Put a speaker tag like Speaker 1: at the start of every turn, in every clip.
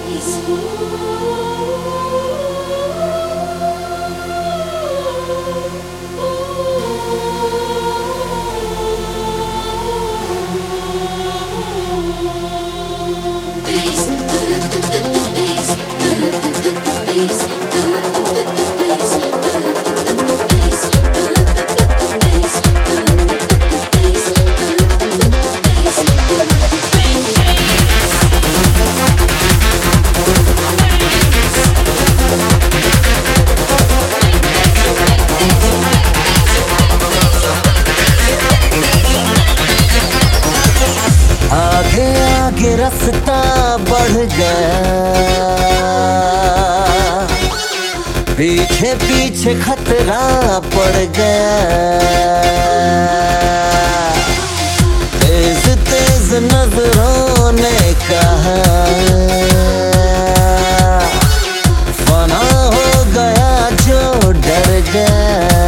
Speaker 1: आगे रास्ता बढ़ गया, पीछे पीछे खतरा पड़ गया। तेज तेज नजरों ने कहा फना हो गया जो डर गया।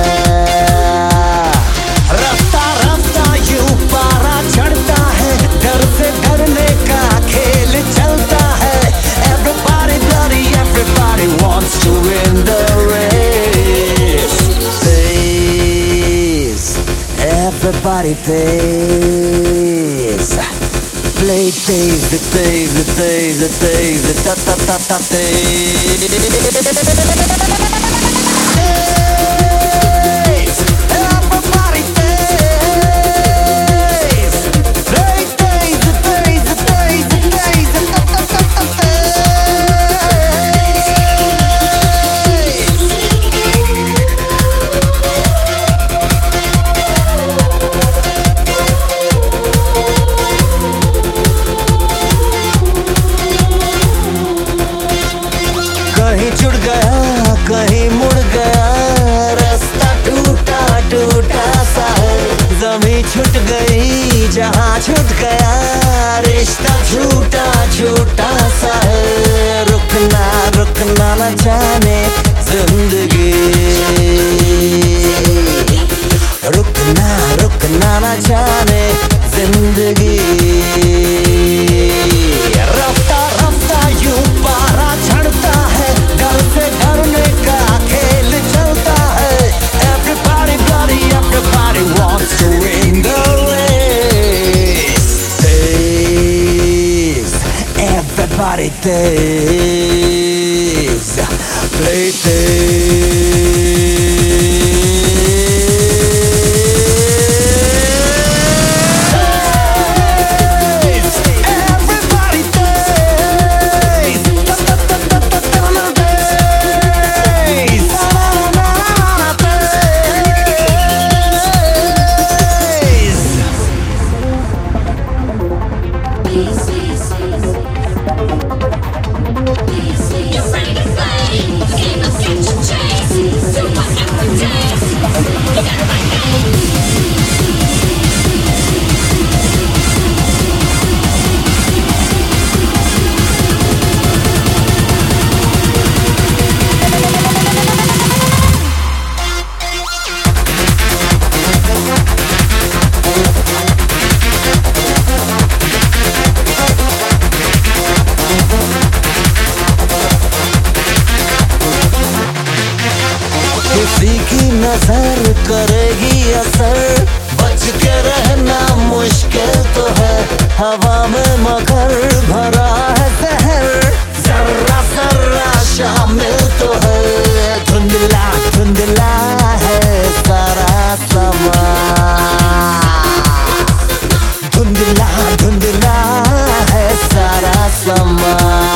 Speaker 1: रास्ता रास्ता यूं पारा चढ़ता है, डर से डरने का खेल चलता है। Everybody bloody, everybody wants to win the race. Pace, everybody pace. Play pace, pace, pace, pace, ta ta ta ta pace. कहीं जुड़ गया कहीं मुड़ गया, रास्ता टूटा टूटा सा है। जमीन छूट गई जहाँ छूट गया, रिश्ता झूठा झूठा सा है। रुकना रुकना न जाने जिंदगी, रुकना रुकना न जाने जिंदगी। रास्ता रास्ता यूं पारा चढ़ता है, डर से डरने का खेल चलता है। Everybody bloody, everybody wants to win the race. Pace, everybody pace, play pace. किसी की नजर करेगी असर, बच के रहना मुश्किल तो है। हवा में मगर भरा है जहर, जर्रा जर्रा शामिल तो है। धुंधला धुंधला है सारा समा, धुंधला धुंधला है सारा समा।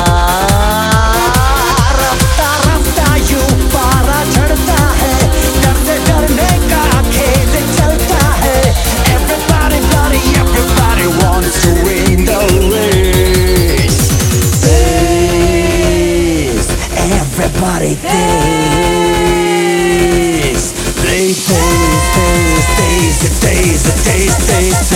Speaker 1: Everybody taste, play taste, taste, taste, taste, taste, taste.